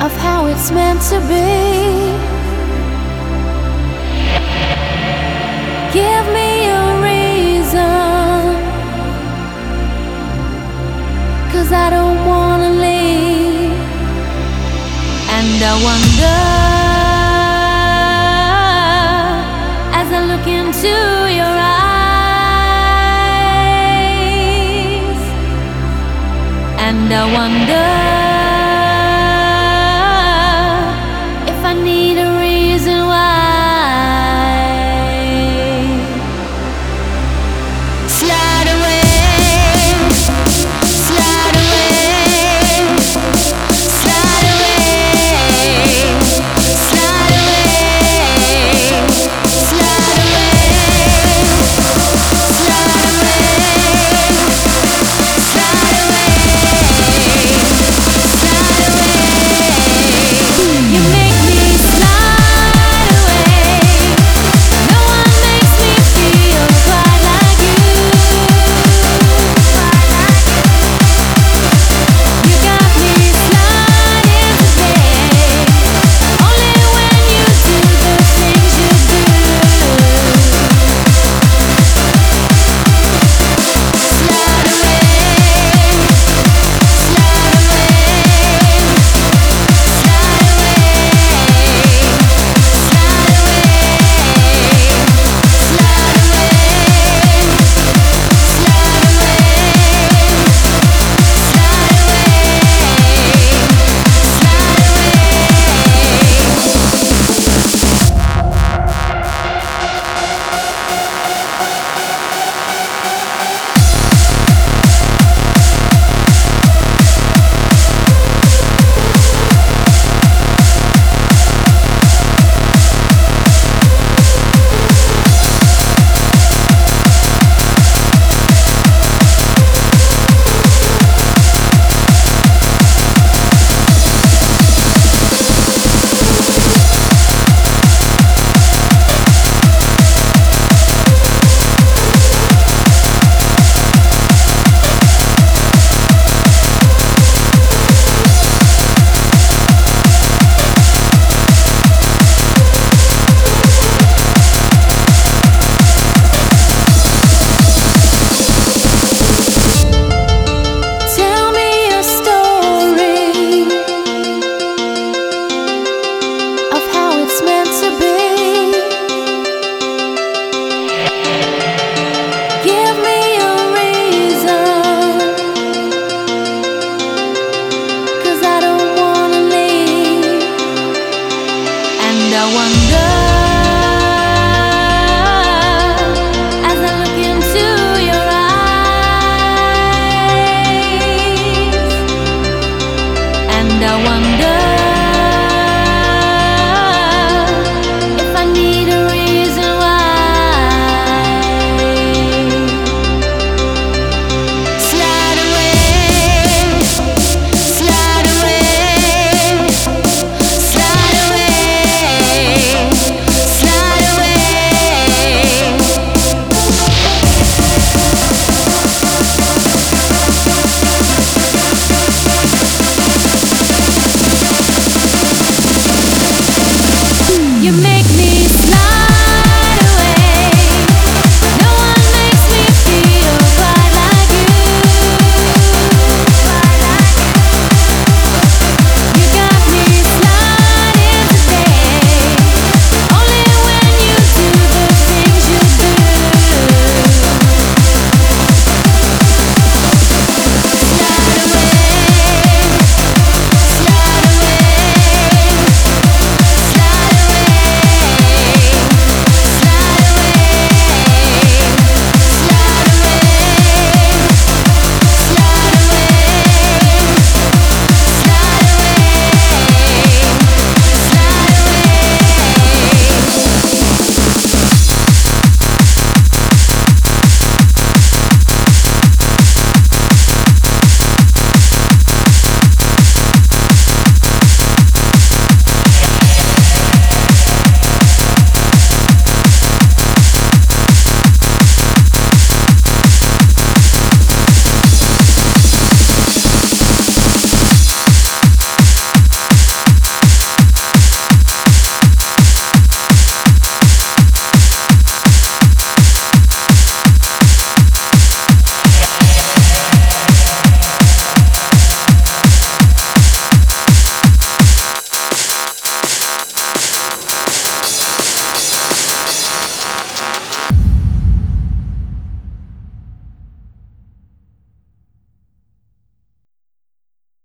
of how it's meant to be. Give me a reason, 'cause I don't wanna leave. And I wonder, as I look into your eyes, and I wonder if I need a reason why. Slide away, slide away, slide away, slide away, slide away, slide away. You make me slide away. No one makes me feel quite like you. You got me sliding today. Only when you do the things you do. Slide away, slide away, slide Tell me a story of how it's meant to be. Give me a reason, 'cause I don't wanna leave. And I wonder, as I look into your eyes, and I wonder